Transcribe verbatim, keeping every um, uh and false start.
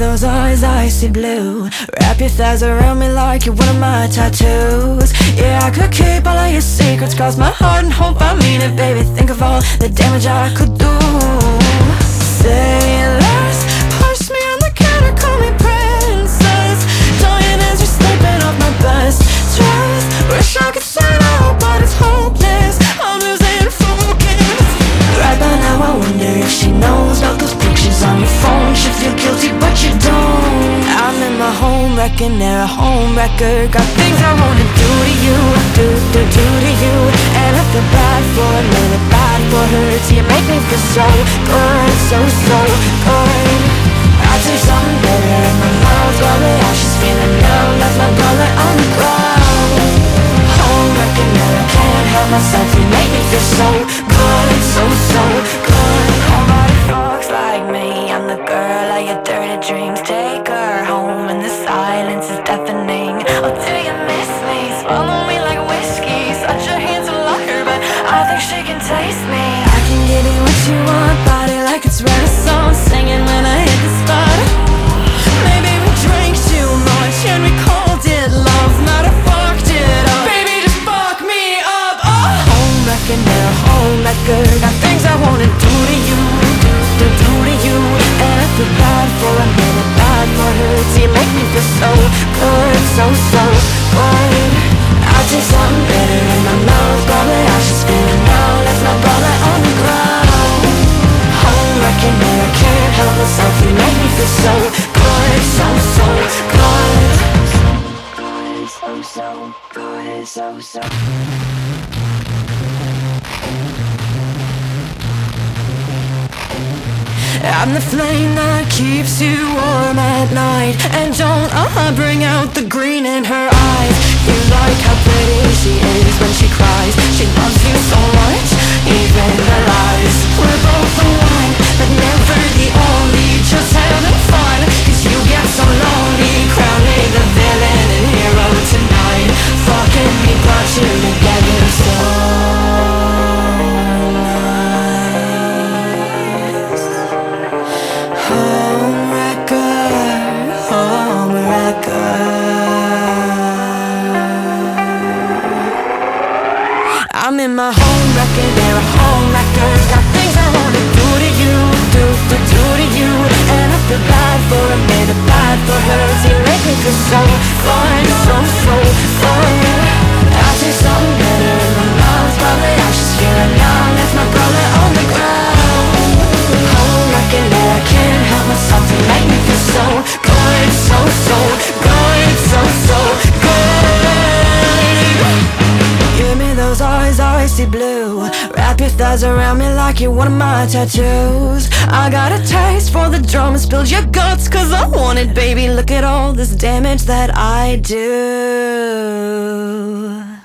those eyes, icy blue. Wrap your thighs around me like you're one of my tattoos. Yeah, I could keep all of your secrets, cross my heart and hope I mean it, baby. Think of all the damage I could do. Say less, push me on the counter, call me princess. Dying as you're slipping off my best dress. Wish I could say no, but it's hopeless. I'm losing focus. Right by now I wonder if she knows about those pictures on your phone. Should feel guilty but you don't. I'm in my home wrecking, they're a home wrecker. Got things I wanna do to you, do, do, do to you. And I feel bad for it, really bad for her. So you make me feel so good, so, so good. I take something better in my mouth, while the ashes feeling numb. Left my gullet on the ground. Home wrecking, and I can't help myself. You make me feel so good, so, so good. Nobody fucks like me, I'm the girl of your dirty dreams. Take her home and the silence is deafening. Oh, do you miss me? Swallow me like whiskey. Such a handsome liar, but I think she can taste me. I can give you what you want, body like it's Renaissance, singing when I hit the spot. Maybe we drank too much and we called it love, not a fucked it up. Baby, just fuck me up. Oh, home wrecking, they're a home wrecker. Got things I wanna do to you, do, do, do to you. And I feel bad for a minute, bad for her. So you make me feel so good, so, so good. I'll take something better in my mouth, probably I should spin it now. Left my bullet on the ground. Home wrecking, and I can't help myself. You make me feel so good, so, so good. Good, so, so good, so, so. I'm the flame that keeps you warm at night. And don't uh, bring out the green in her eyes. You like how pretty she is when she cries. She loves you so much, even the lies. We're both the one, but never the only. Just having fun, cause you get so lonely. Crown me the villain and hero tonight. Fucking me brought you together so I'm in my home wrecking, they're a home wrecker. Got things I wanna do to you, do, do, do to you. And I feel bad for a minute, bad for her. So you make me feel so fun, so, so fun. I take something better in my mouth, probably I should feel it now. Left my gullet on the ground. Home wrecking, and I can't help myself. You make me feel so good, so, so good, so, so good. Give me those eyes, icy blue. Wrap your thighs around me like you're one of my tattoos. I got a taste for the drama, spilled your guts cause I want it, baby. Look at all this damage that I do.